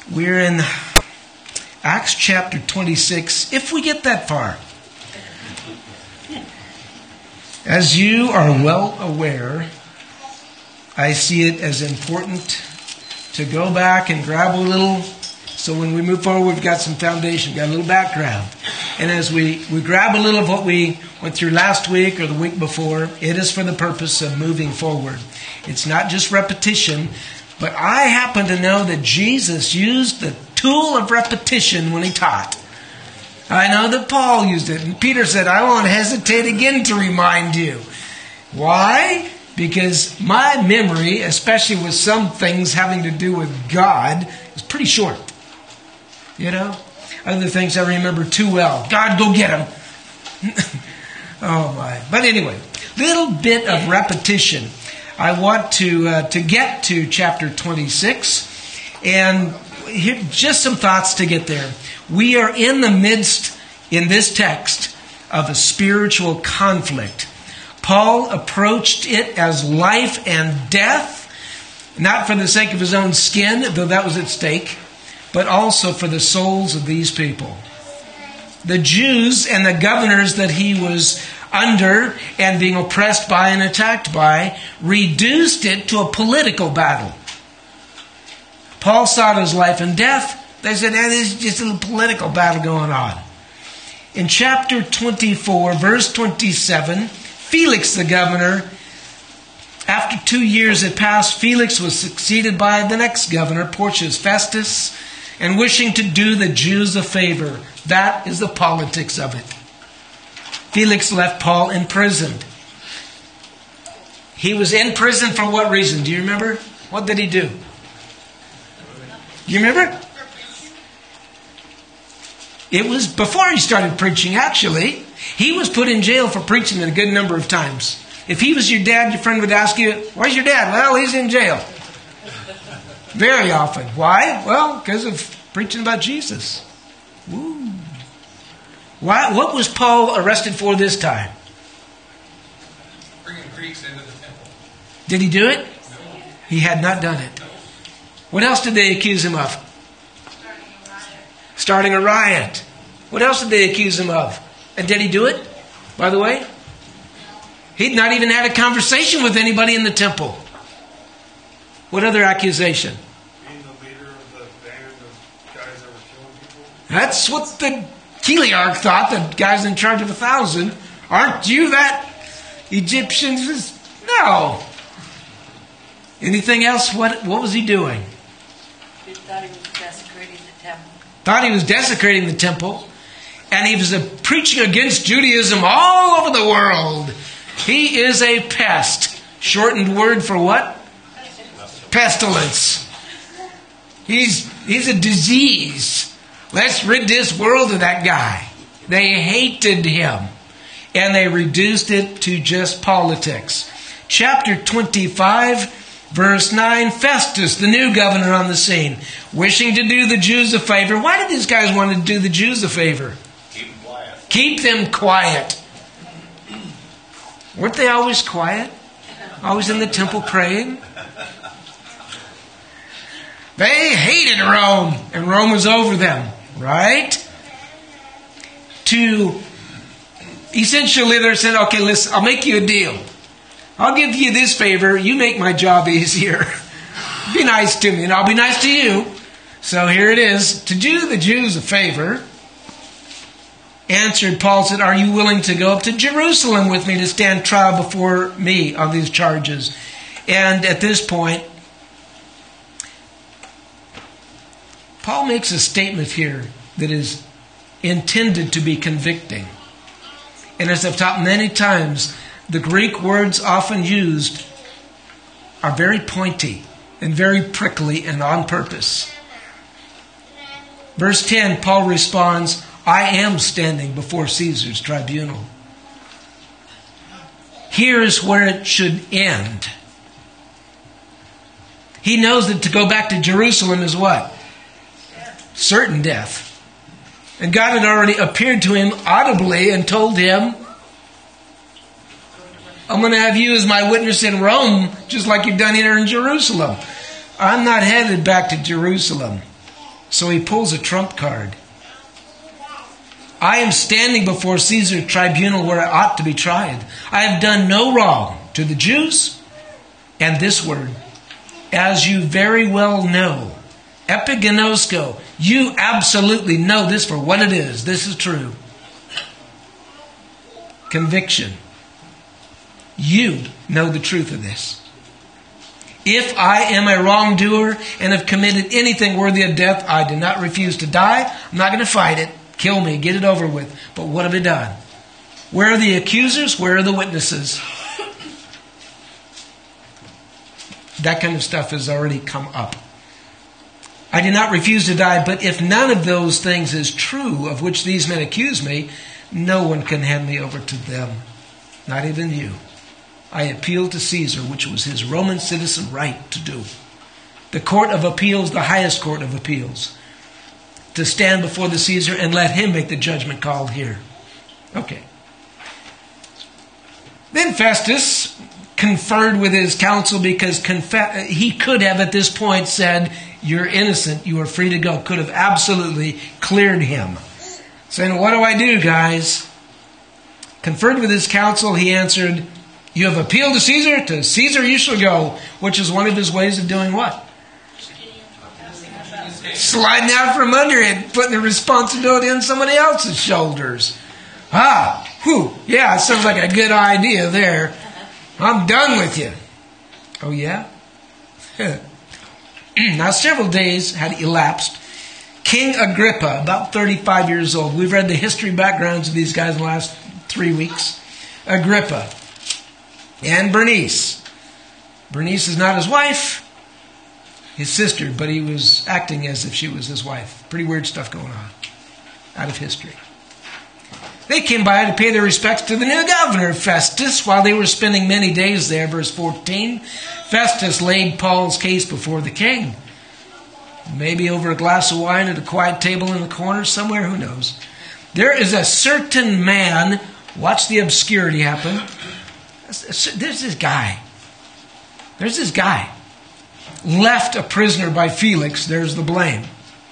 We're in Acts chapter 26, if we get that far. As you are well aware, I see it as important to go back and grab a little, so when we move forward, we've got some foundation, got a little background. And as we grab a little of what we went through last week or the week before, it is for the purpose of moving forward. It's not just repetition, but I happen to know that Jesus used the tool of repetition when he taught. I know that Paul used it, and Peter said, I won't hesitate again to remind you. Why? Because my memory, especially with some things having to do with God, is pretty short. You know? Other things I remember too well. God, go get him. Oh my. But anyway, little bit of repetition. I want to get to chapter 26, and here, just some thoughts to get there. We are in the midst, in this text, of a spiritual conflict. Paul approached it as life and death, not for the sake of his own skin, though that was at stake, but also for the souls of these people. The Jews and the governors that he was under and being oppressed by and attacked by reduced it to a political battle. Paul saw it as life and death. They said, there's just a little political battle going on. In chapter 24, verse 27, Felix the governor, after 2 years had passed, Felix was succeeded by the next governor, Porcius Festus, and wishing to do the Jews a favor. That is the politics of it. Felix left Paul imprisoned. He was in prison for what reason? Do you remember? What did he do? Do you remember? It was before he started preaching, actually. He was put in jail for preaching a good number of times. If he was your dad, your friend would ask you, where's your dad? Well, he's in jail. Very often. Why? Well, because of preaching about Jesus. Woo. Why? What was Paul arrested for this time? Bringing Greeks into the temple. Did he do it? No. He had not done it. What else did they accuse him of? Starting a riot. What else did they accuse him of? And did he do it, by the way? He'd not even had a conversation with anybody in the temple. What other accusation? Being the leader of the band of guys that were killing people. That's what the Chiliarch thought, the guy's in charge of 1,000. Aren't you that Egyptian? No. Anything else? What was he doing? He thought he was desecrating the temple. Thought he was desecrating the temple. And he was preaching against Judaism all over the world. He is a pest. Shortened word for what? Pestilence. He's a disease. Let's rid this world of that guy. They hated him. And they reduced it to just politics. Chapter 25, verse 9, Festus, the new governor on the scene, wishing to do the Jews a favor. Why did these guys want to do the Jews a favor? Keep them quiet. Keep them quiet. Weren't they always quiet? Always in the temple praying? They hated Rome, and Rome was over them, right? To essentially, they said, okay, listen, I'll make you a deal. I'll give you this favor. You make my job easier. Be nice to me, and I'll be nice to you. So here it is. To do the Jews a favor, answered Paul, said, are you willing to go up to Jerusalem with me to stand trial before me on these charges? And at this point, Paul makes a statement here that is intended to be convicting. And as I've taught many times, the Greek words often used are very pointy and very prickly and on purpose. Verse 10, Paul responds, I am standing before Caesar's tribunal. Here is where it should end. He knows that to go back to Jerusalem is what? Certain death. And God had already appeared to him audibly and told him, I'm going to have you as my witness in Rome, just like you've done here in Jerusalem. I'm not headed back to Jerusalem. So he pulls a trump card. I am standing before Caesar's tribunal where I ought to be tried. I have done no wrong to the Jews. And this word, as you very well know, epigenosko, you absolutely know this for what it is. This is true. Conviction. You know the truth of this. If I am a wrongdoer and have committed anything worthy of death, I do not refuse to die. I'm not going to fight it. Kill me. Get it over with. But what have I done? Where are the accusers? Where are the witnesses? That kind of stuff has already come up. I do not refuse to die, but if none of those things is true of which these men accuse me, no one can hand me over to them. Not even you. I appeal to Caesar, which was his Roman citizen right to do. The court of appeals, the highest court of appeals, to stand before the Caesar and let him make the judgment called here. Okay. Then Festus conferred with his counsel because he could have at this point said, you're innocent, you are free to go. Could have absolutely cleared him. Saying, what do I do, guys? Conferred with his counsel, he answered, you have appealed to Caesar you shall go, which is one of his ways of doing what? Sliding out from under it, putting the responsibility on somebody else's shoulders. Yeah, sounds like a good idea there. I'm done with you. Oh, yeah? Now, several days had elapsed. King Agrippa, about 35 years old. We've read the history backgrounds of these guys in the last 3 weeks. Agrippa and Bernice. Bernice is not his wife, his sister, but he was acting as if she was his wife. Pretty weird stuff going on out of history. They came by to pay their respects to the new governor, Festus, while they were spending many days there. Verse 14, Festus laid Paul's case before the king. Maybe over a glass of wine at a quiet table in the corner somewhere, who knows. There is a certain man, watch the obscurity happen. There's this guy. Left a prisoner by Felix, there's the blame.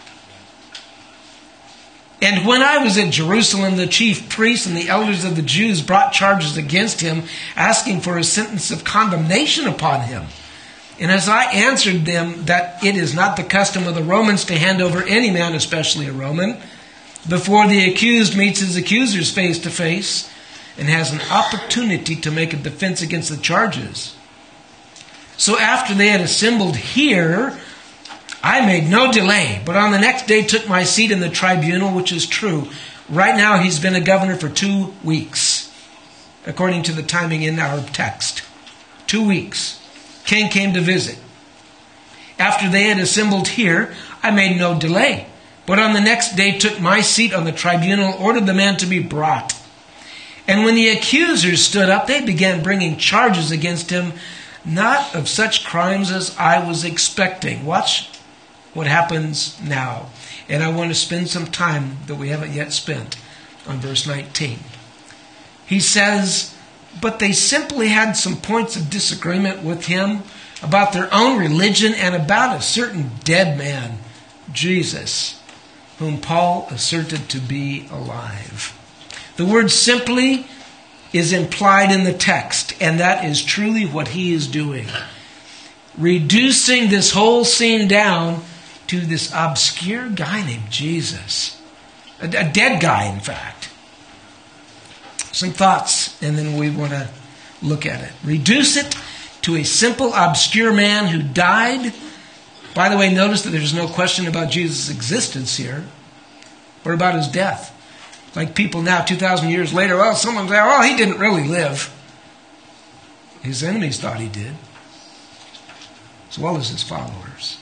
And when I was at Jerusalem, the chief priests and the elders of the Jews brought charges against him, asking for a sentence of condemnation upon him. And as I answered them that it is not the custom of the Romans to hand over any man, especially a Roman, before the accused meets his accusers face to face and has an opportunity to make a defense against the charges. So after they had assembled here, I made no delay, but on the next day took my seat in the tribunal, which is true. Right now he's been a governor for 2 weeks, according to the timing in our text. 2 weeks. King came to visit. After they had assembled here, I made no delay, but on the next day took my seat on the tribunal, ordered the man to be brought. And when the accusers stood up, they began bringing charges against him, not of such crimes as I was expecting. Watch what happens now. And I want to spend some time that we haven't yet spent on verse 19. He says, but they simply had some points of disagreement with him about their own religion and about a certain dead man, Jesus, whom Paul asserted to be alive. The word simply is implied in the text, and that is truly what he is doing. Reducing this whole scene down to this obscure guy named Jesus. A dead guy, in fact. Some thoughts, and then we want to look at it. Reduce it to a simple, obscure man who died. By the way, notice that there's no question about Jesus' existence here, or about his death. Like people now, 2,000 years later, well, someone say, well, he didn't really live. His enemies thought he did, as well as his followers.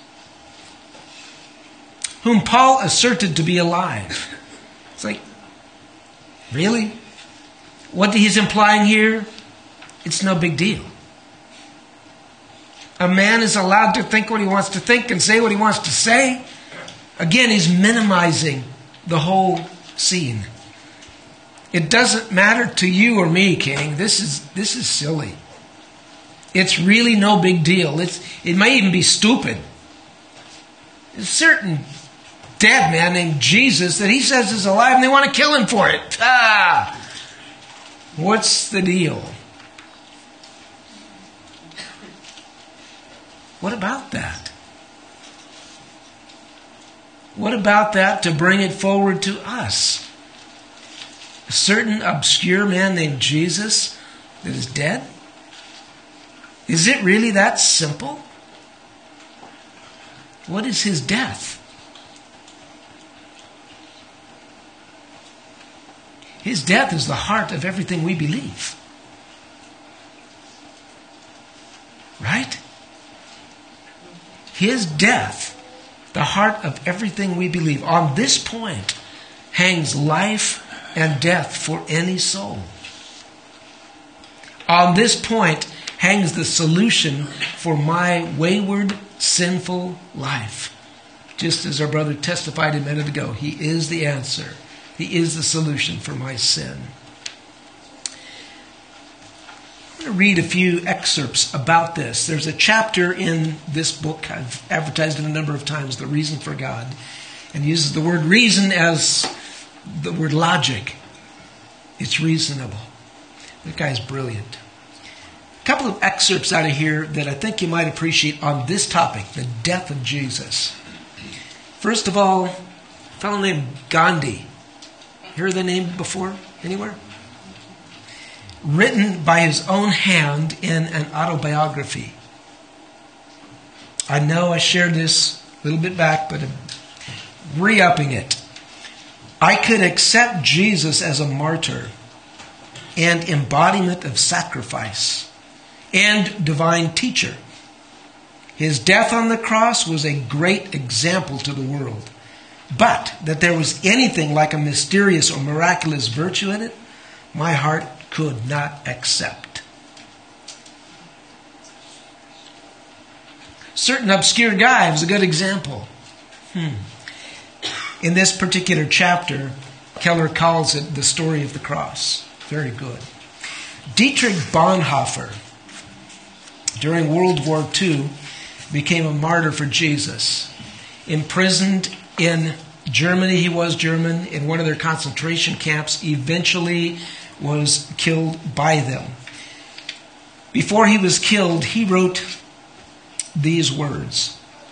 Whom Paul asserted to be alive. It's like, really? What he's implying here, it's no big deal. A man is allowed to think what he wants to think and say what he wants to say. Again, he's minimizing the whole scene. It doesn't matter to you or me, King. This is silly. It's really no big deal. It may even be stupid. Certain dead man named Jesus that he says is alive and they want to kill him for it. What's the deal? What about that? What about that to bring it forward to us? A certain obscure man named Jesus that is dead? Is it really that simple? What is his death? His death is the heart of everything we believe. Right? His death, the heart of everything we believe. On this point hangs life and death for any soul. On this point hangs the solution for my wayward, sinful life. Just as our brother testified a minute ago, he is the answer. He is the solution for my sin. I'm going to read a few excerpts about this. There's a chapter in this book, I've advertised it a number of times, The Reason for God, and uses the word reason as the word logic. It's reasonable. That guy's brilliant. A couple of excerpts out of here that I think you might appreciate on this topic, the death of Jesus. First of all, a fellow named Gandhi. Hear the name before? Anywhere? Written by his own hand in an autobiography. I know I shared this a little bit back, but I'm re-upping it. I could accept Jesus as a martyr and embodiment of sacrifice and divine teacher. His death on the cross was a great example to the world. But that there was anything like a mysterious or miraculous virtue in it, my heart could not accept. Certain obscure guy was a good example. In this particular chapter, Keller calls it the story of the cross. Very good. Dietrich Bonhoeffer, during World War II, became a martyr for Jesus. Imprisoned in Germany, he was German, in one of their concentration camps, eventually was killed by them. Before he was killed, he wrote these words.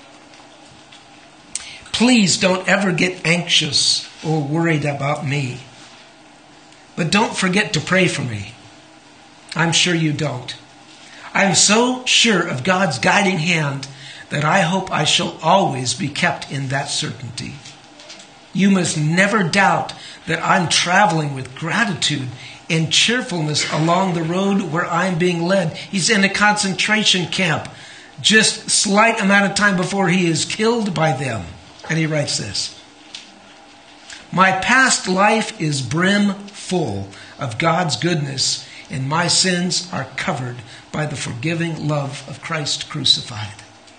Please don't ever get anxious or worried about me. But don't forget to pray for me. I'm sure you don't. I'm so sure of God's guiding hand that I hope I shall always be kept in that certainty. You must never doubt that I'm traveling with gratitude and cheerfulness along the road where I'm being led. He's in a concentration camp, just a slight amount of time before he is killed by them. And he writes this. My past life is brim full of God's goodness, and my sins are covered by the forgiving love of Christ crucified.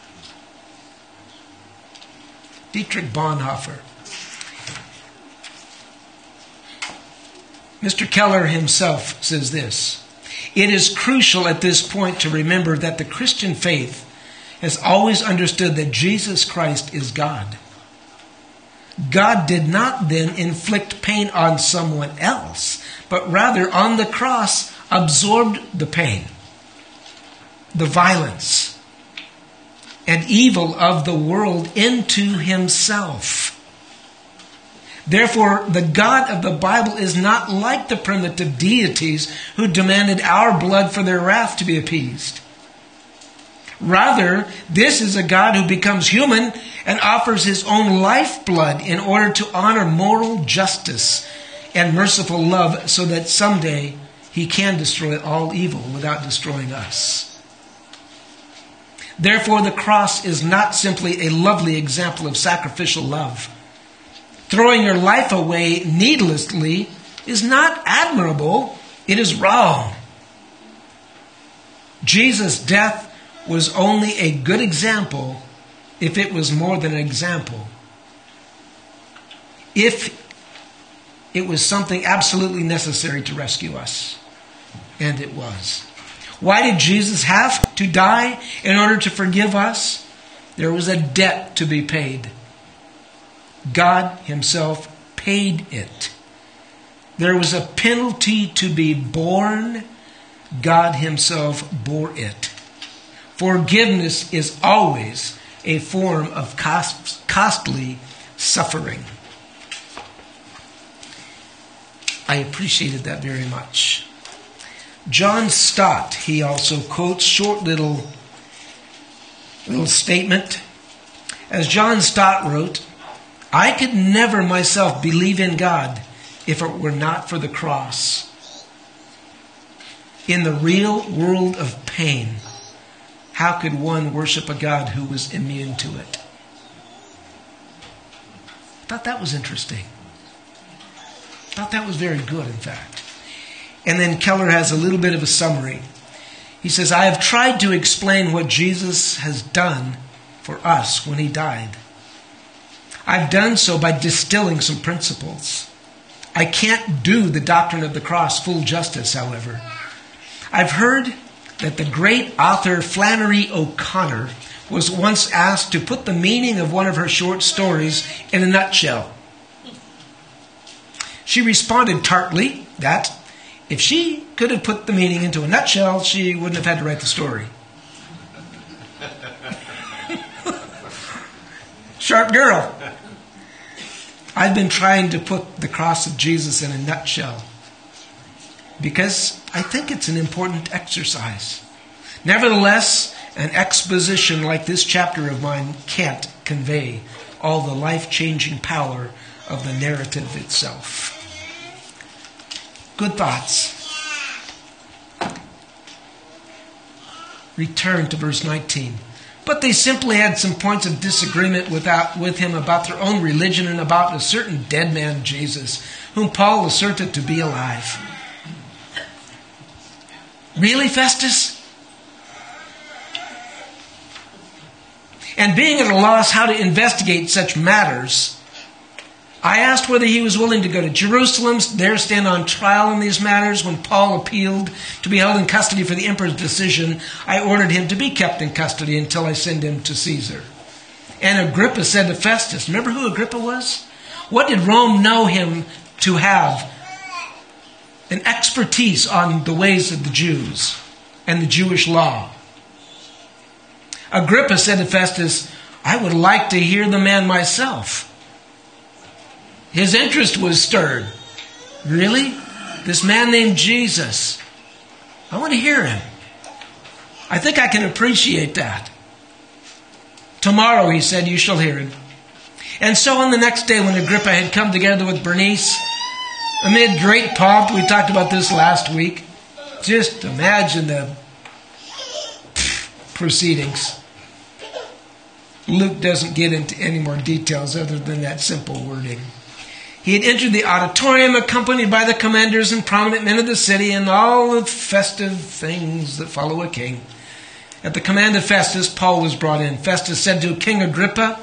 Dietrich Bonhoeffer. Mr. Keller himself says this. It is crucial at this point to remember that the Christian faith has always understood that Jesus Christ is God. God did not then inflict pain on someone else, but rather on the cross absorbed the pain, the violence, and evil of the world into himself. Therefore, the God of the Bible is not like the primitive deities who demanded our blood for their wrath to be appeased. Rather, this is a God who becomes human and offers his own lifeblood in order to honor moral justice and merciful love so that someday he can destroy all evil without destroying us. Therefore, the cross is not simply a lovely example of sacrificial love. Throwing your life away needlessly is not admirable, it is wrong. Jesus' death was only a good example if it was more than an example. If it was something absolutely necessary to rescue us. And it was. Why did Jesus have to die in order to forgive us? There was a debt to be paid. God himself paid it. There was a penalty to be borne. God himself bore it. Forgiveness is always a form of costly suffering. I appreciated that very much. John Stott, he also quotes short little statement. As John Stott wrote, "I could never myself believe in God if it were not for the cross. In the real world of pain, how could one worship a God who was immune to it?" I thought that was interesting. I thought that was very good, in fact. And then Keller has a little bit of a summary. He says, "I have tried to explain what Jesus has done for us when he died. I've done so by distilling some principles. I can't do the doctrine of the cross full justice, however. I've heard that the great author Flannery O'Connor was once asked to put the meaning of one of her short stories in a nutshell. She responded tartly that if she could have put the meaning into a nutshell, she wouldn't have had to write the story. Sharp girl. I've been trying to put the cross of Jesus in a nutshell because I think it's an important exercise. Nevertheless, an exposition like this chapter of mine can't convey all the life-changing power of the narrative itself." Good thoughts. Return to verse 19. "But they simply had some points of disagreement with him about their own religion and about a certain dead man, Jesus, whom Paul asserted to be alive." Really, Festus? And being at a loss how to investigate such matters, I asked whether he was willing to go to Jerusalem, there stand on trial in these matters. When Paul appealed to be held in custody for the emperor's decision, I ordered him to be kept in custody until I send him to Caesar. And Agrippa said to Festus, remember who Agrippa was? What did Rome know him to have? An expertise on the ways of the Jews and the Jewish law. Agrippa said to Festus, I would like to hear the man myself. His interest was stirred. Really? This man named Jesus. I want to hear him. I think I can appreciate that. Tomorrow, he said, you shall hear him. And so on the next day when Agrippa had come together with Bernice, amid great pomp, we talked about this last week, just imagine the proceedings. Luke doesn't get into any more details other than that simple wording. He had entered the auditorium accompanied by the commanders and prominent men of the city and all the festive things that follow a king. At the command of Festus, Paul was brought in. Festus said to King Agrippa,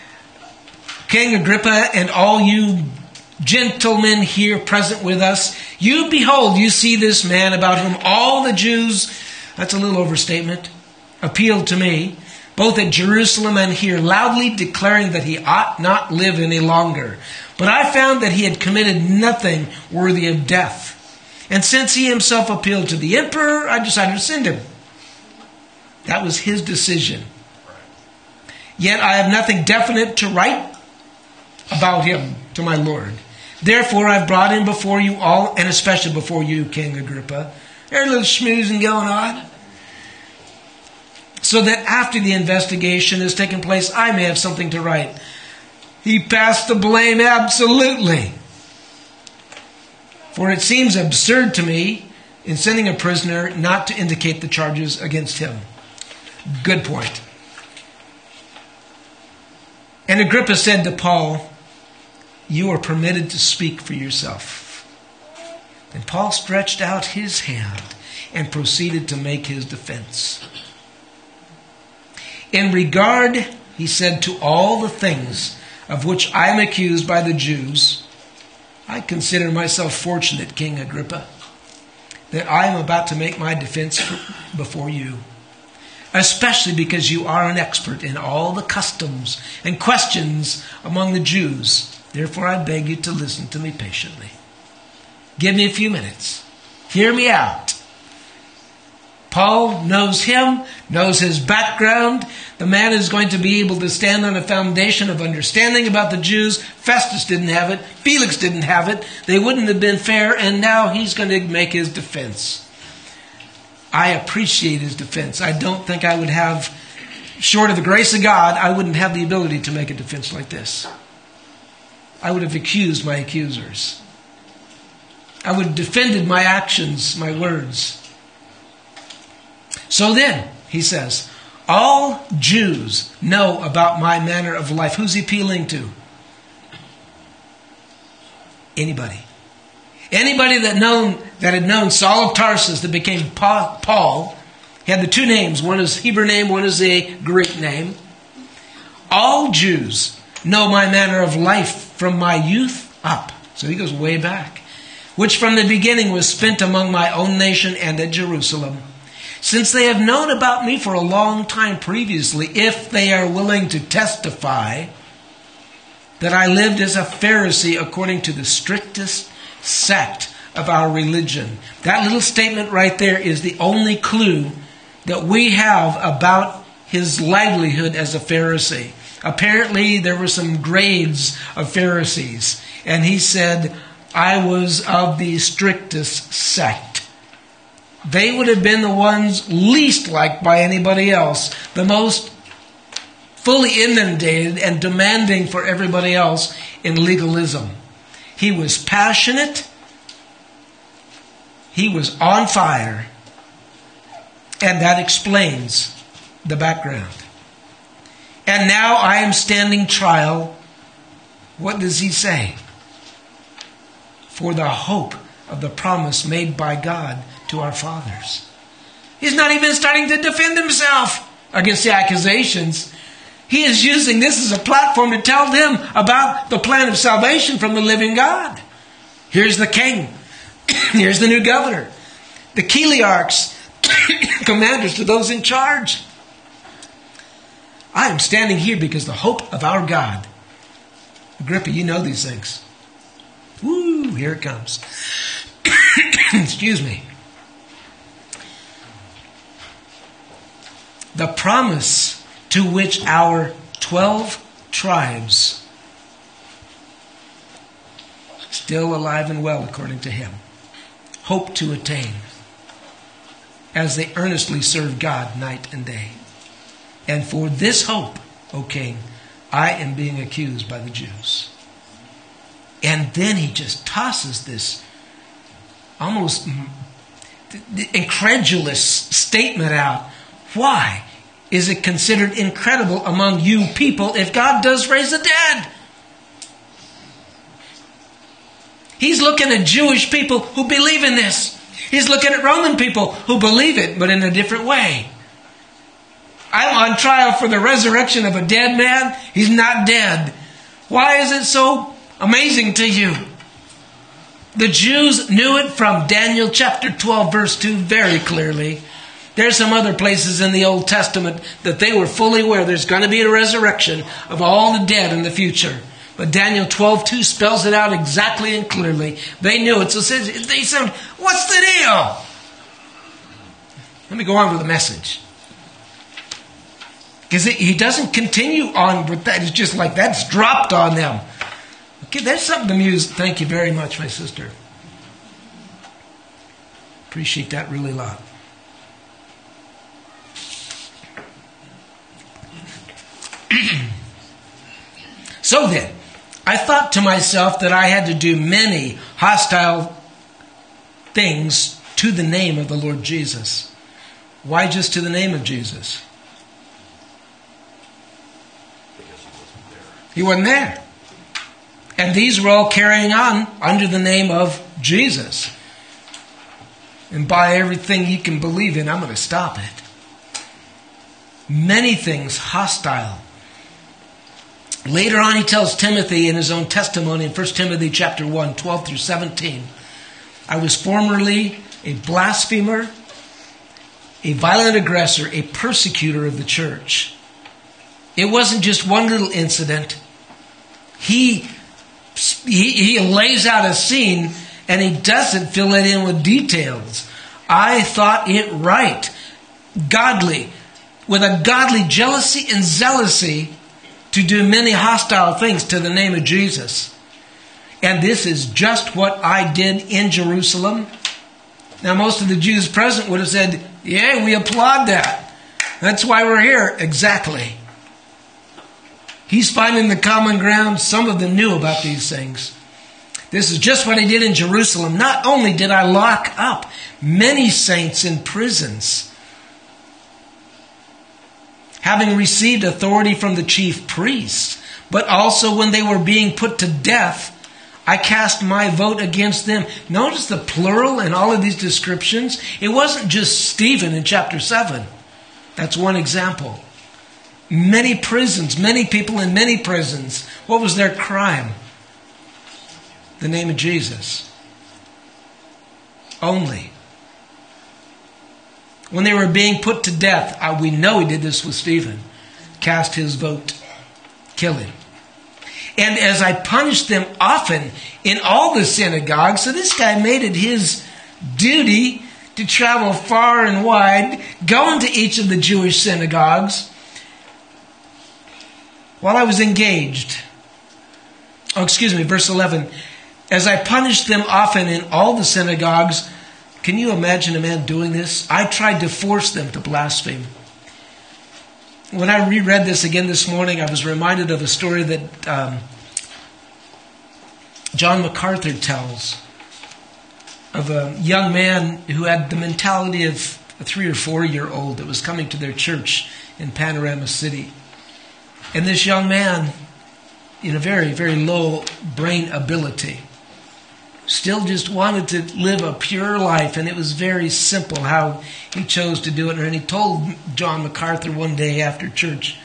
and all you gentlemen here present with us, you behold, you see this man about whom all the Jews, that's a little overstatement, appealed to me, both at Jerusalem and here, loudly declaring that he ought not live any longer. But I found that he had committed nothing worthy of death. And since he himself appealed to the emperor, I decided to send him. That was his decision. Yet I have nothing definite to write about him to my Lord. Therefore I've brought him before you all, and especially before you, King Agrippa. There's a little schmoozing going on. So that after the investigation has taken place, I may have something to write. He passed the blame absolutely. For it seems absurd to me, in sending a prisoner, not to indicate the charges against him. Good point. And Agrippa said to Paul, you are permitted to speak for yourself. Then Paul stretched out his hand and proceeded to make his defense. In regard, he said, to all the things of which I am accused by the Jews, I consider myself fortunate, King Agrippa, that I am about to make my defense before you. especially because you are an expert in all the customs and questions among the Jews. Therefore, I beg you to listen to me patiently. Give me a few minutes. Hear me out. Paul knows him, knows his background. The man is going to be able to stand on a foundation of understanding about the Jews. Festus didn't have it. Felix didn't have it. They wouldn't have been fair, and now he's going to make his defense. I appreciate his defense. I don't think I would have, short of the grace of God, I wouldn't have the ability to make a defense like this. I would have accused my accusers. I would have defended my actions, my words. So then, he says, all Jews know about my manner of life. Who's he appealing to? Anybody. Anybody that had known Saul of Tarsus that became Paul. He had the two names. One is Hebrew name, one is a Greek name. All Jews know my manner of life from my youth up. So he goes way back. Which from the beginning was spent among my own nation and at Jerusalem. Since they have known about me for a long time previously, if they are willing to testify that I lived as a Pharisee according to the strictest sect of our religion. That little statement right there is the only clue that we have about his livelihood as a Pharisee. Apparently there were some grades of Pharisees, and he said, I was of the strictest sect. They would have been the ones least liked by anybody else, the most fully inundated and demanding for everybody else in legalism. He was passionate. He was on fire. And that explains the background. And now I am standing trial. What does he say? For the hope of the promise made by God to our fathers. He's not even starting to defend himself against the accusations. He is using this as a platform to tell them about the plan of salvation from the living God. Here's the king. Here's the new governor. The Chiliarchs, commanders to those in charge. I am standing here because the hope of our God. Agrippa, you know these things. Woo, here it comes. Excuse me. The promise to which our 12 tribes, still alive and well according to him, hope to attain as they earnestly serve God night and day. And for this hope, O King, I am being accused by the Jews. And then he just tosses this almost incredulous statement out. Why is it considered incredible among you people if God does raise the dead? He's looking at Jewish people who believe in this. He's looking at Roman people who believe it, but in a different way. I'm on trial for the resurrection of a dead man. He's not dead. Why is it so amazing to you? The Jews knew it from Daniel chapter 12 verse 2 very clearly. There's some other places in the Old Testament that they were fully aware there's going to be a resurrection of all the dead in the future. But Daniel 12:2 spells it out exactly and clearly. They knew it. So they said, what's the deal? Let me go on with the message. Because he doesn't continue on with that. It's just like that's dropped on them. Okay, that's something to muse. Thank you very much, my sister. Appreciate that really a lot. So then, I thought to myself that I had to do many hostile things to the name of the Lord Jesus. Why just to the name of Jesus? He wasn't there. And these were all carrying on under the name of Jesus. And by everything you can believe in, I'm going to stop it. Many things hostile. Later on, he tells Timothy in his own testimony in 1 Timothy chapter 1, 12 through 17, I was formerly a blasphemer a violent aggressor, a persecutor of the church. It wasn't just one little incident. He lays out a scene and he doesn't fill it in with details. I thought it right, godly, with a godly jealousy and zealousy to do many hostile things to the name of Jesus. And this is just what I did in Jerusalem. Now, most of the Jews present would have said, yeah, we applaud that. That's why we're here. Exactly. He's finding the common ground. Some of them knew about these things. This is just what I did in Jerusalem. Not only did I lock up many saints in prisons, having received authority from the chief priests, but also when they were being put to death, I cast my vote against them. Notice the plural in all of these descriptions. It wasn't just Stephen in chapter 7. That's one example. Many prisons, many people in many prisons. What was their crime? The name of Jesus. Only. When they were being put to death, we know he did this with Stephen. Cast his vote. Kill him. And as I punished them often in all the synagogues, so this guy made it his duty to travel far and wide, go into each of the Jewish synagogues while I was engaged. Verse 11. As I punished them often in all the synagogues, can you imagine a man doing this? I tried to force them to blaspheme. When I reread this again this morning, I was reminded of a story that John MacArthur tells of a young man who had the mentality of a 3 or 4-year-old that was coming to their church in Panorama City. And this young man, in a very, very low brain ability, still just wanted to live a pure life, and it was very simple how he chose to do it. And he told John MacArthur one day after church,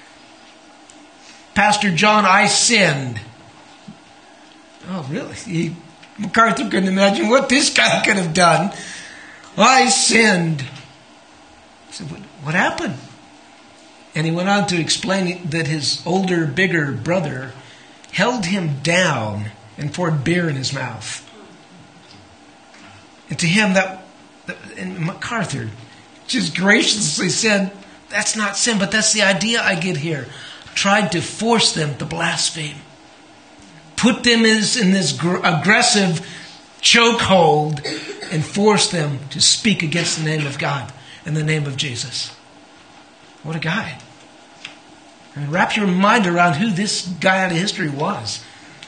Pastor John, I sinned. Oh, really? MacArthur couldn't imagine what this guy could have done. I sinned. I said, what happened? And he went on to explain that his older, bigger brother held him down and poured beer in his mouth. And to him, and MacArthur just graciously said, that's not sin, but that's the idea I get here. Tried to force them to blaspheme. Put them in this aggressive chokehold and force them to speak against the name of God and the name of Jesus. What a guy. I mean, wrap your mind around who this guy out of history was.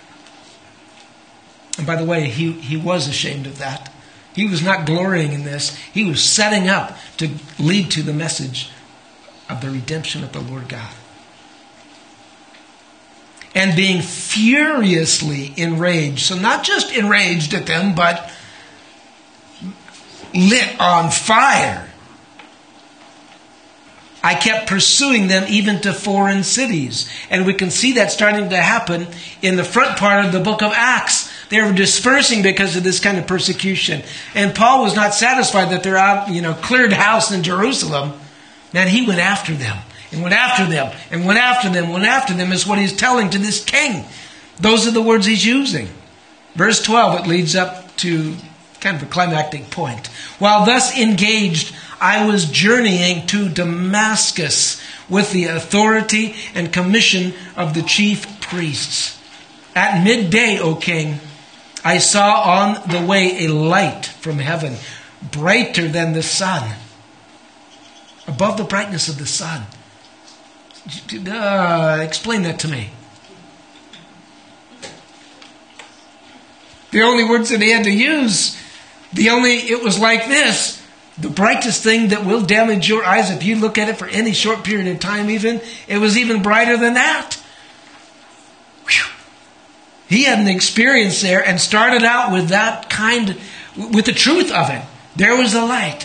And by the way, he was ashamed of that. He was not glorying in this. He was setting up to lead to the message of the redemption of the Lord God. And being furiously enraged. So not just enraged at them, but lit on fire. I kept pursuing them even to foreign cities. And we can see that starting to happen in the front part of the book of Acts. They were dispersing because of this kind of persecution. And Paul was not satisfied that they're out, cleared house in Jerusalem. Man, he went after them. And went after them. And went after them. Went after them is what he's telling to this king. Those are the words he's using. Verse 12, it leads up to kind of a climactic point. While thus engaged, I was journeying to Damascus with the authority and commission of the chief priests. At midday, O king, I saw on the way a light from heaven, brighter than the sun, above the brightness of the sun. Explain that to me. The only words that he had to use, it was like this. The brightest thing that will damage your eyes if you look at it for any short period of time even, it was even brighter than that. Whew. He had an experience there and started out with with the truth of it. There was a light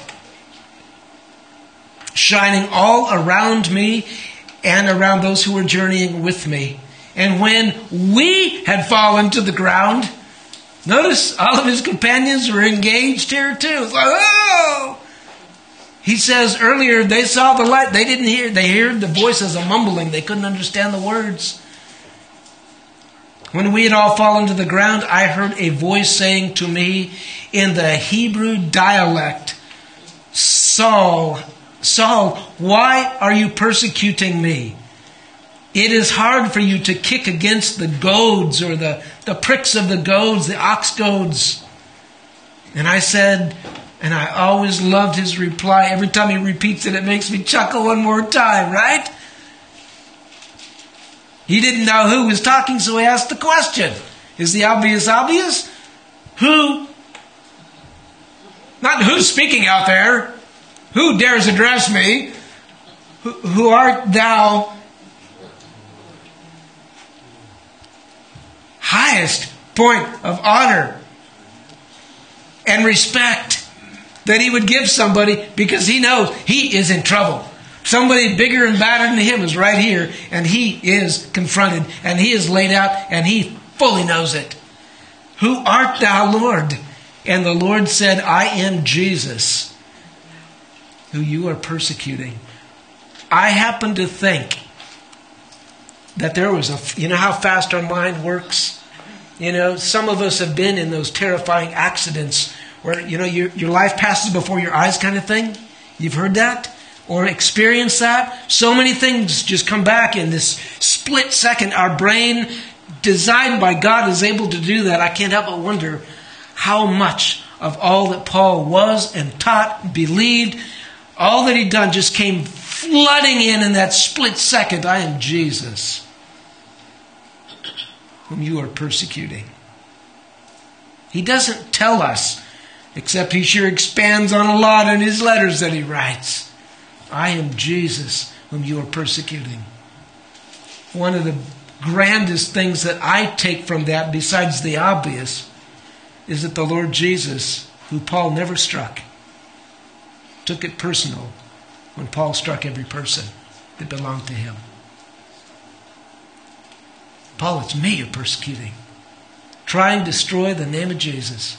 shining all around me and around those who were journeying with me. And when we had fallen to the ground, notice all of his companions were engaged here too. It's like, oh! He says earlier, they saw the light. They didn't hear. They heard the voice as a mumbling. They couldn't understand the words. When we had all fallen to the ground, I heard a voice saying to me in the Hebrew dialect, Saul, Saul, why are you persecuting me? It is hard for you to kick against the goads or the pricks of the goads, the ox goads. And I said, and I always loved his reply. Every time he repeats it, it makes me chuckle one more time, right? He didn't know who was talking, so he asked the question. Is the obvious obvious? Who? Not who's speaking out there. Who dares address me? Who art thou? Highest point of honor and respect that he would give somebody, because he knows he is in trouble. Somebody bigger and badder than him is right here, and he is confronted, and he is laid out, and he fully knows it. Who art thou, Lord? And the Lord said, I am Jesus, who you are persecuting. I happen to think that there was you know how fast our mind works? You know, some of us have been in those terrifying accidents where, you know, your life passes before your eyes kind of thing. You've heard that? Or experienced that? So many things just come back in this split second. Our brain, designed by God, is able to do that. I can't help but wonder how much of all that Paul was and taught, believed, all that he'd done just came flooding in that split second. I am Jesus, whom you are persecuting. He doesn't tell us, except he sure expands on a lot in his letters that he writes. I am Jesus, whom you are persecuting. One of the grandest things that I take from that, besides the obvious, is that the Lord Jesus, who Paul never struck, took it personal when Paul struck every person that belonged to him. Paul, it's me you're persecuting. Try and destroy the name of Jesus.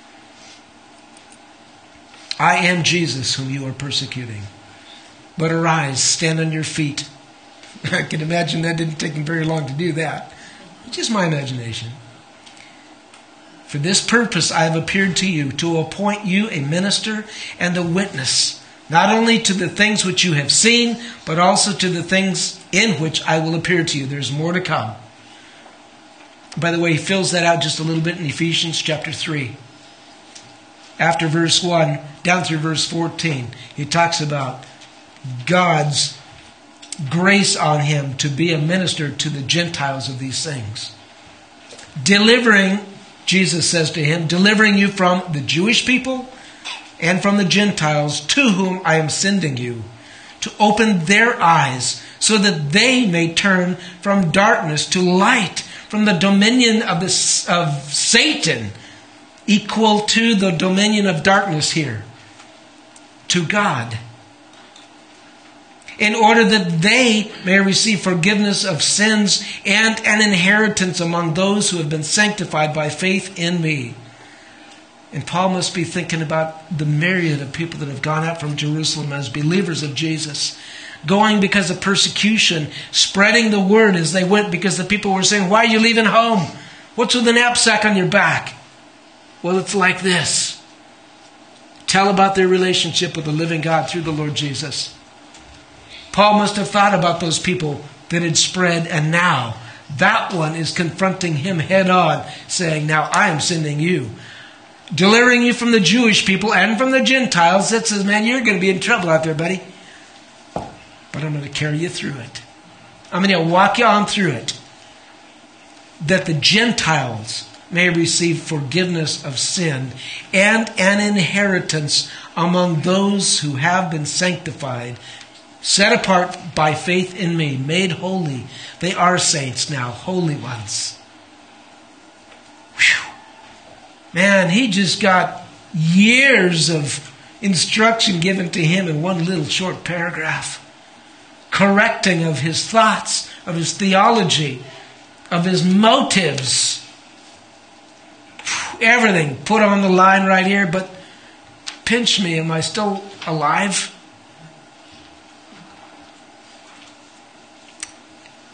I am Jesus whom you are persecuting. But arise, stand on your feet. I can imagine that didn't take him very long to do that. Just my imagination. For this purpose I have appeared to you, to appoint you a minister and a witness, not only to the things which you have seen, but also to the things in which I will appear to you. There's more to come. By the way, he fills that out just a little bit in Ephesians chapter 3. After verse 1, down through verse 14, he talks about God's grace on him to be a minister to the Gentiles of these things. Delivering, Jesus says to him, delivering you from the Jewish people and from the Gentiles to whom I am sending you, to open their eyes so that they may turn from darkness to light, from the dominion of Satan, equal to the dominion of darkness here, to God, in order that they may receive forgiveness of sins and an inheritance among those who have been sanctified by faith in me. And Paul must be thinking about the myriad of people that have gone out from Jerusalem as believers of Jesus, going because of persecution, spreading the word as they went, because the people were saying, why are you leaving home? What's with the knapsack on your back? Well, it's like this. Tell about their relationship with the living God through the Lord Jesus. Paul must have thought about those people that had spread, and now that one is confronting him head on, saying, now I am sending you, delivering you from the Jewish people and from the Gentiles. That says, man, you're going to be in trouble out there, buddy. But I'm going to carry you through it. I'm going to walk you on through it, that the Gentiles may receive forgiveness of sin and an inheritance among those who have been sanctified, set apart by faith in me, made holy. They are saints now, holy ones. Whew. Man, he just got years of instruction given to him in one little short paragraph. Correcting of his thoughts, of his theology, of his motives. Everything put on the line right here, but pinch me, am I still alive?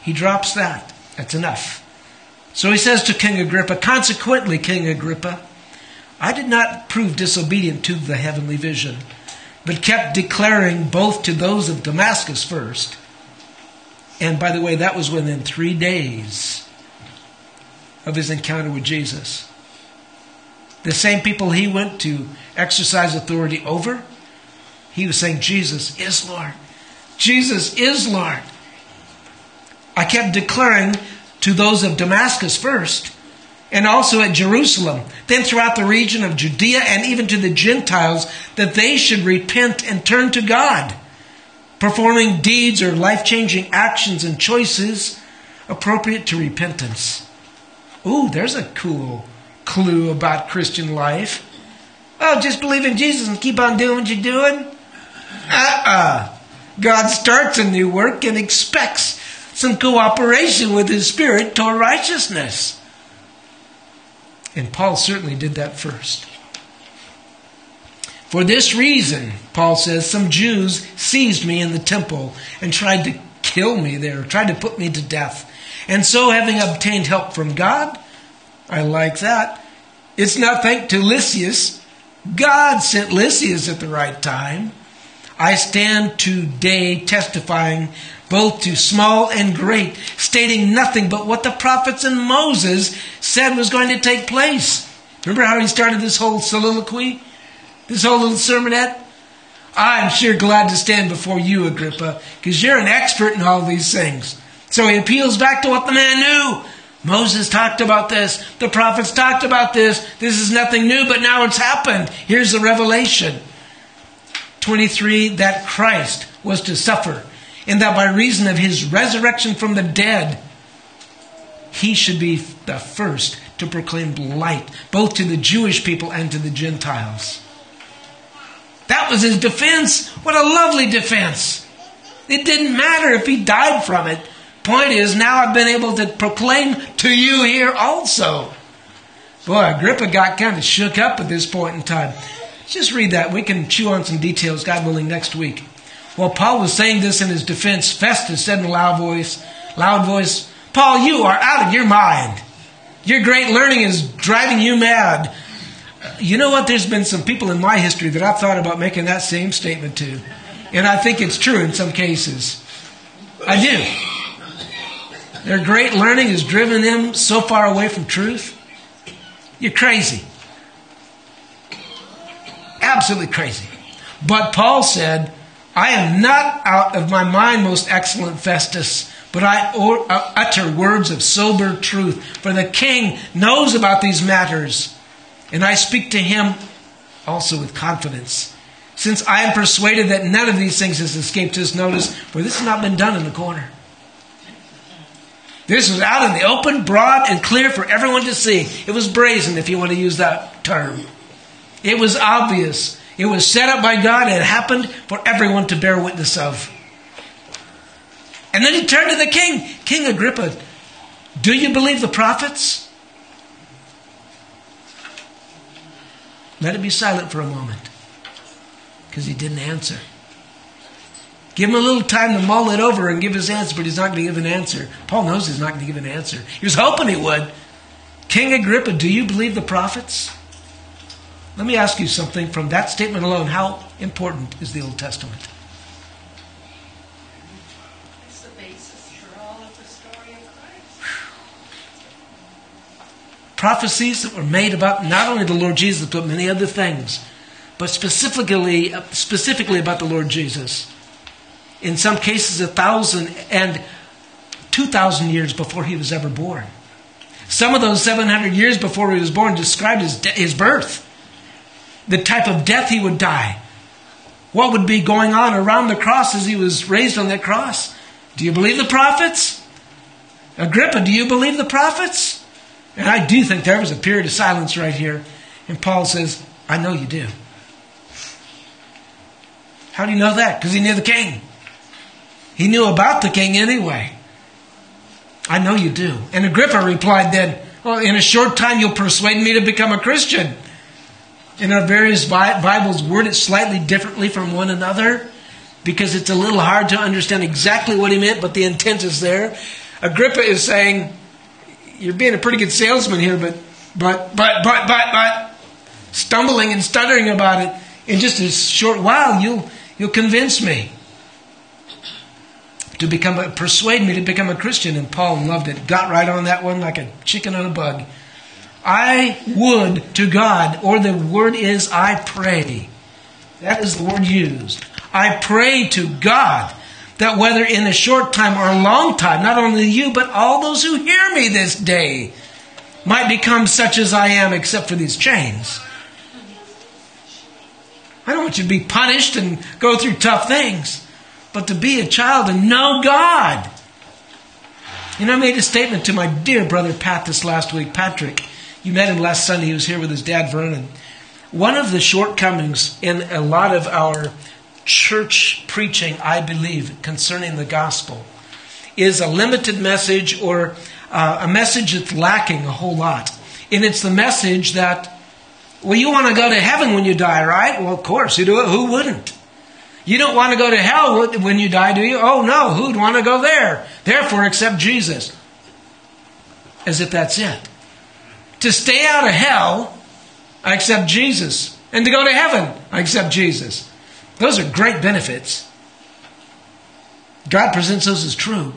He drops that. That's enough. So he says to King Agrippa, consequently, King Agrippa, I did not prove disobedient to the heavenly vision, but kept declaring both to those of Damascus first. And by the way, that was within 3 days of his encounter with Jesus. The same people he went to exercise authority over, he was saying, Jesus is Lord. Jesus is Lord. I kept declaring to those of Damascus first, and also at Jerusalem, then throughout the region of Judea, and even to the Gentiles, that they should repent and turn to God, performing deeds or life-changing actions and choices appropriate to repentance. Ooh, there's a cool clue about Christian life. Oh, just believe in Jesus and keep on doing what you're doing? God starts a new work and expects some cooperation with His Spirit toward righteousness. And Paul certainly did that first. For this reason, Paul says, some Jews seized me in the temple and tried to kill me there, tried to put me to death. And so, having obtained help from God, I like that. It's not thanks to Lysias. God sent Lysias at the right time. I stand today testifying both to small and great, stating nothing but what the prophets and Moses said was going to take place. Remember how he started this whole soliloquy? This whole little sermonette? I'm sure glad to stand before you, Agrippa, because you're an expert in all these things. So he appeals back to what the man knew. Moses talked about this. The prophets talked about this. This is nothing new, but now it's happened. Here's the revelation. 23, that Christ was to suffer, and that by reason of His resurrection from the dead, He should be the first to proclaim light, both to the Jewish people and to the Gentiles. That was his defense. What a lovely defense. It didn't matter if he died from it. Point is, now I've been able to proclaim to you here also. Boy, Agrippa got kind of shook up at this point in time. Just read that. We can chew on some details, God willing, next week. While Paul was saying this in his defense, Festus said in a loud voice, Paul, you are out of your mind. Your great learning is driving you mad. You know what? There's been some people in my history that I've thought about making that same statement to. And I think it's true in some cases. I do. Their great learning has driven them so far away from truth. You're crazy. Absolutely crazy. But Paul said, I am not out of my mind, most excellent Festus, but I utter words of sober truth. For the king knows about these matters, and I speak to him also with confidence, since I am persuaded that none of these things has escaped his notice, for this has not been done in the corner. This was out in the open, broad, and clear for everyone to see. It was brazen, if you want to use that term. It was obvious. It was set up by God. It happened for everyone to bear witness of. And then he turned to the king. King Agrippa, do you believe the prophets? Let it be silent for a moment, because he didn't answer. Give him a little time to mull it over and give his answer, but he's not going to give an answer. Paul knows he's not going to give an answer. He was hoping he would. King Agrippa, do you believe the prophets? Let me ask you something from that statement alone. How important is the Old Testament? It's the basis for all of the story of Christ. Prophecies that were made about not only the Lord Jesus, but many other things, but specifically about the Lord Jesus. In some cases, 1,000 and 2,000 years before he was ever born. Some of those 700 years before he was born described his birth. The type of death he would die. What would be going on around the cross as he was raised on that cross. Do you believe the prophets? Agrippa, do you believe the prophets? And I do think there was a period of silence right here. And Paul says, I know you do. How do you know that? Because he knew the king. He knew about the king anyway. I know you do. And Agrippa replied then, well, in a short time you'll persuade me to become a Christian. And our various Bibles word it slightly differently from one another, because it's a little hard to understand exactly what he meant, but the intent is there. Agrippa is saying, you're being a pretty good salesman here, but, stumbling and stuttering about it. In just a short while, you'll convince me persuade me to become a Christian. And Paul loved it. Got right on that one like a chicken on a bug. I would to God, or the word is I pray. That is the word used. I pray to God that whether in a short time or a long time, not only you, but all those who hear me this day might become such as I am, except for these chains. I don't want you to be punished and go through tough things, but to be a child and know God. You know, I made a statement to my dear brother Pat this last week. Patrick, you met him last Sunday. He was here with his dad, Vernon. One of the shortcomings in a lot of our church preaching, I believe, concerning the gospel, is a limited message or a message that's lacking a whole lot. And it's the message that, well, you want to go to heaven when you die, right? Well, of course, you do it. Who wouldn't? You don't want to go to hell when you die, do you? Oh, no, who'd want to go there? Therefore, accept Jesus. As if that's it. To stay out of hell, I accept Jesus. And to go to heaven, I accept Jesus. Those are great benefits. God presents those as true.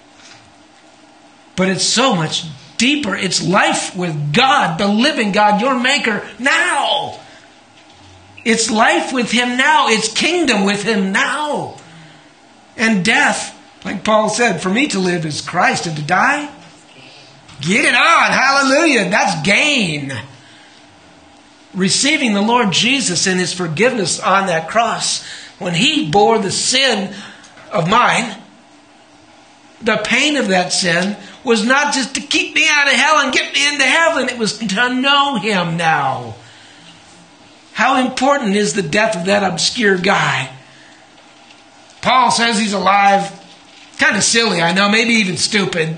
But it's so much deeper. It's life with God, the living God, your maker, now. It's life with Him now. It's kingdom with Him now. And death, like Paul said, for me to live is Christ, and to die, get it on. Hallelujah. That's gain. Receiving the Lord Jesus and His forgiveness on that cross, when He bore the sin of mine, the pain of that sin was not just to keep me out of hell and get me into heaven. It was to know Him now. How important is the death of that obscure guy? Paul says he's alive. Kind of silly, I know, maybe even stupid.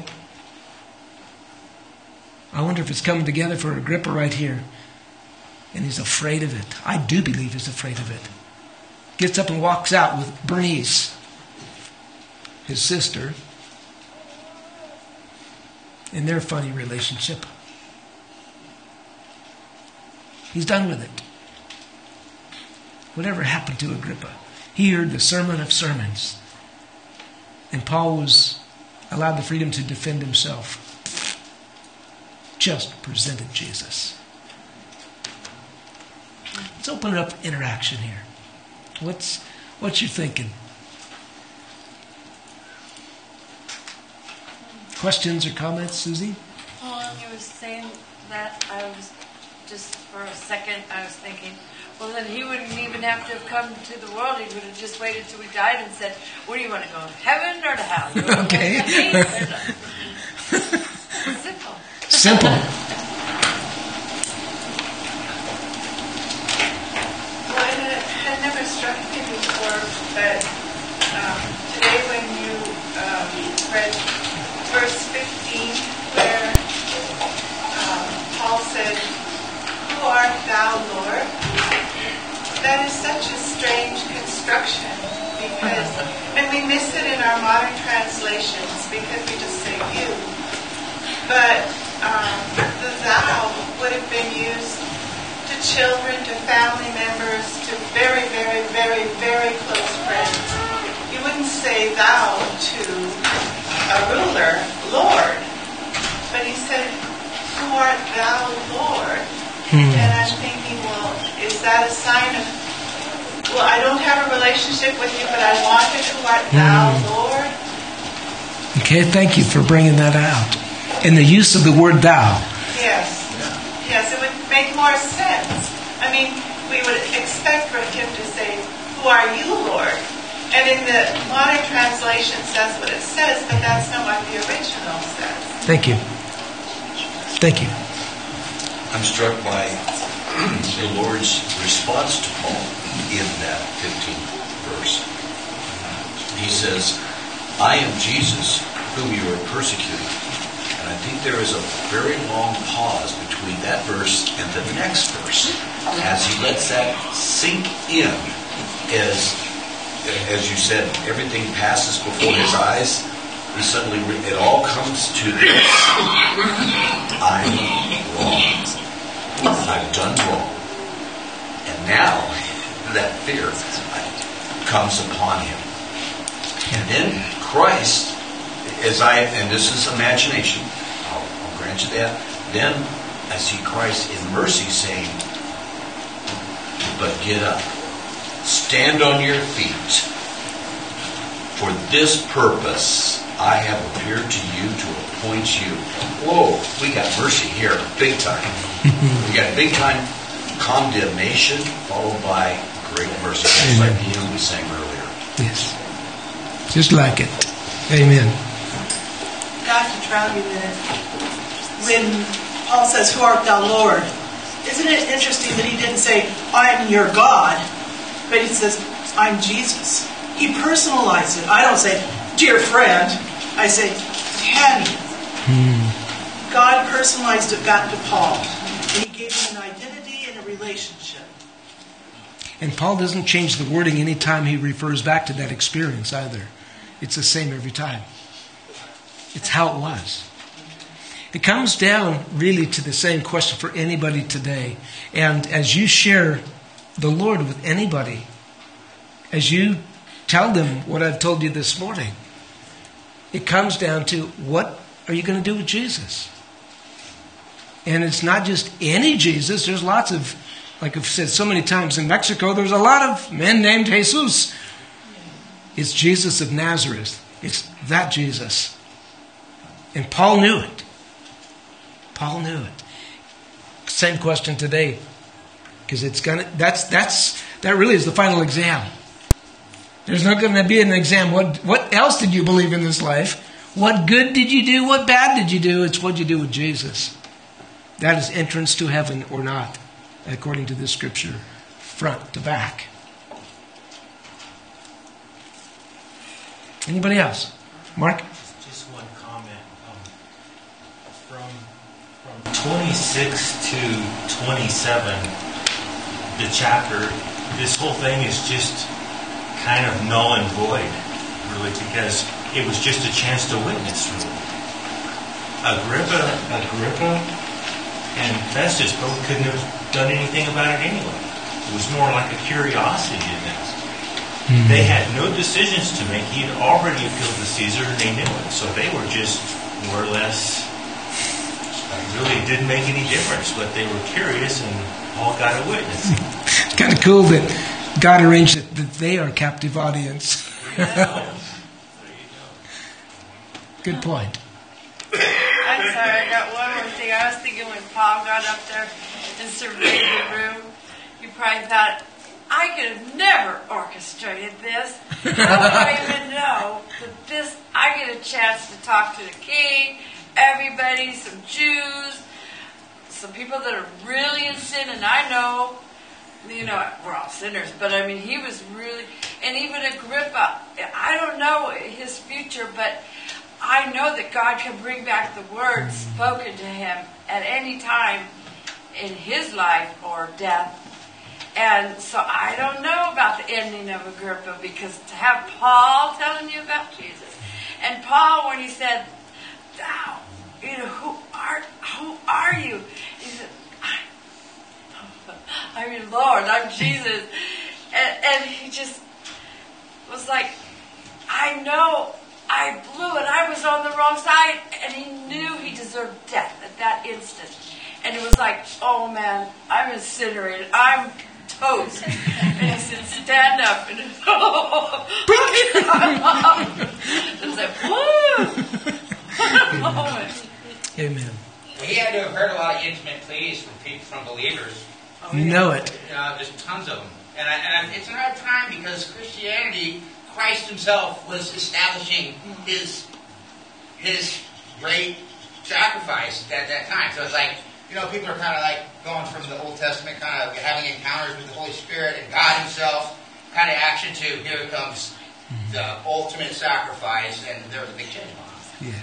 I wonder if it's coming together for Agrippa right here. And he's afraid of it. I do believe he's afraid of it. Gets up and walks out with Bernice, his sister, in their funny relationship. He's done with it. Whatever happened to Agrippa? He heard the sermon of sermons. And Paul was allowed the freedom to defend himself. Just presented Jesus. Let's open up interaction here. What's you thinking? Questions or comments, Susie? Well, when you were saying that, I was just for a second, I was thinking, well, then He wouldn't even have to have come to the world. He would have just waited till we died and said, where do you want to go, heaven or to hell? You want to Okay. go to heaven or to- Simple. Simple. Well, it had never struck me before, but today when you read verse 15, where Paul said, "Who art thou, Lord?" That is such a strange construction, because, and we miss it in our modern translations because we just say you. But the thou would have been used to children, to family members, to very, very, very, very close friends. You wouldn't say thou to a ruler, Lord. But he said, who art thou, Lord? And I'm thinking, well, is that a sign of, well, I don't have a relationship with you, but I want it. Who art thou, Lord? Okay, thank you for bringing that out. In the use of the word thou. Yes. Yes, it would make more sense. I mean, we would expect for him to say, who are you, Lord? And in the modern translations, that's what it says, but that's not what the original says. Thank you. Thank you. I'm struck by the Lord's response to Paul in that 15th verse. He says, I am Jesus, whom you are persecuting. And I think there is a very long pause between that verse and the next verse as he lets that sink in. As you said, everything passes before his eyes. he suddenly, it all comes to this. I'm wrong. I've done wrong. And now, that fear comes upon him. And then Christ, and this is imagination, I'll grant you that, then I see Christ in mercy saying, but get up, stand on your feet. For this purpose I have appeared to you to appoint you. Whoa, we got mercy here, big time. We got big time condemnation followed by great mercy. Just like the hymn we sang earlier. Yes. Just like it. Amen. Dr. Trowbridge, when Paul says, "Who art thou, Lord?" Isn't it interesting that he didn't say, "I'm your God," but he says, "I'm Jesus." He personalized it. I don't say, "Dear friend." I say, "Daddy." God personalized it back to Paul. And he gave him an identity and a relationship. And Paul doesn't change the wording anytime he refers back to that experience either. It's the same every time. It's how it was. It comes down really to the same question for anybody today. And as you share the Lord with anybody, as you tell them what I've told you this morning, it comes down to, what are you going to do with Jesus? And it's not just any Jesus. There's lots of, like I've said so many times in Mexico, there's a lot of men named Jesus. It's Jesus of Nazareth. It's that Jesus. And Paul knew it. Paul knew it. Same question today. Because it's gonna that really is the final exam. There's not going to be an exam. What else did you believe in this life? What good did you do? What bad did you do? It's what you do with Jesus. That is entrance to heaven or not, according to this scripture, front to back. Anybody else? Mark? Just one comment. From 26 to 27, the chapter, this whole thing is just kind of null and void, really, because it was just a chance to witness, really. Agrippa and Festus both couldn't have done anything about it anyway. It was more like a curiosity event. Mm-hmm. They had no decisions to make. He had already appealed to Caesar, and they knew it. So they were just more or less, really didn't make any difference, but they were curious, and Paul got a witness. It's kind of cool that God arranged it that they are captive audience. Good point. I'm sorry, I got one more thing. I was thinking when Paul got up there and surveyed the room, he probably thought, I could have never orchestrated this. How do I even know that this, I get a chance to talk to the king, everybody, some Jews, some people that are really in sin, and I know, we're all sinners, but I mean, he was really, and even Agrippa, I don't know his future, but I know that God can bring back the words spoken to him at any time in his life or death. And so I don't know about the ending of Agrippa, because to have Paul telling you about Jesus, and Paul, when he said, "Thou, who are you?" He said, "I'm Lord, I'm Jesus," and he just was like, "I know I blew it. I was on the wrong side," and he knew he deserved death at that instant. And it was like, "Oh man, I'm a sinner and I'm toast." And he said, "Stand up." And it was like, woo! What a moment. Amen. Well, he had to have heard a lot of intimate pleas from people, from believers. You know it. There's tons of them. And it's another time, because Christianity, Christ himself was establishing his great sacrifice at that time. So it's like, people are kind of like going from the Old Testament, kind of having encounters with the Holy Spirit and God himself, kind of action to, here comes the ultimate sacrifice, and there was a big change going on.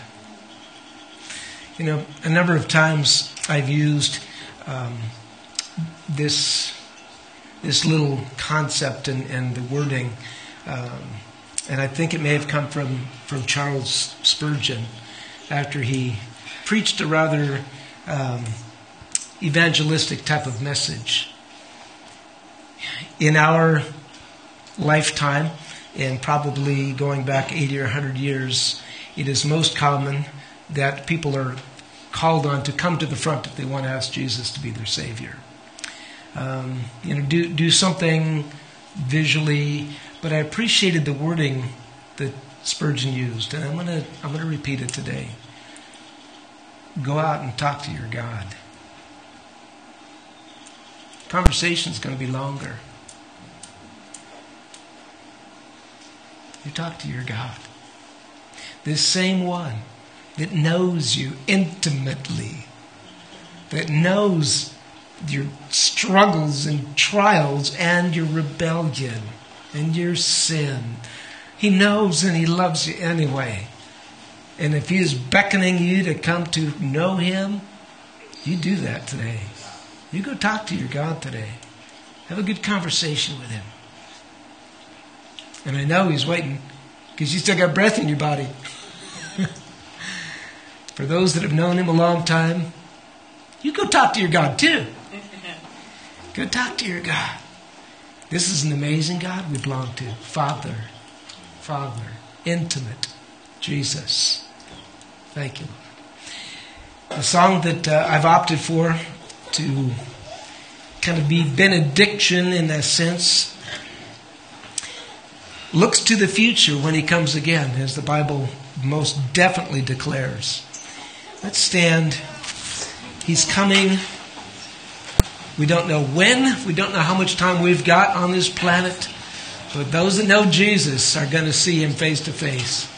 Yeah. A number of times I've used this little concept and the wording And I think it may have come from Charles Spurgeon after he preached a rather evangelistic type of message. In our lifetime, and probably going back 80 or 100 years, it is most common that people are called on to come to the front if they want to ask Jesus to be their Savior. Do something visually, but I appreciated the wording that Spurgeon used, and I'm gonna repeat it today. Go out and talk to your God. Conversation's going to be longer. You talk to your God. This same one that knows you intimately, that knows your struggles and trials and your rebellion and your sin. He knows and He loves you anyway. And if He is beckoning you to come to know Him, you do that today. You go talk to your God today. Have a good conversation with Him. And I know He's waiting because you still got breath in your body. For those that have known Him a long time, you go talk to your God too. Go talk to your God. This is an amazing God we belong to. Father, intimate, Jesus. Thank you, Lord. The song that I've opted for to kind of be benediction in a sense looks to the future when He comes again, as the Bible most definitely declares. Let's stand. He's coming. We don't know when. We don't know how much time we've got on this planet. But those that know Jesus are going to see Him face to face.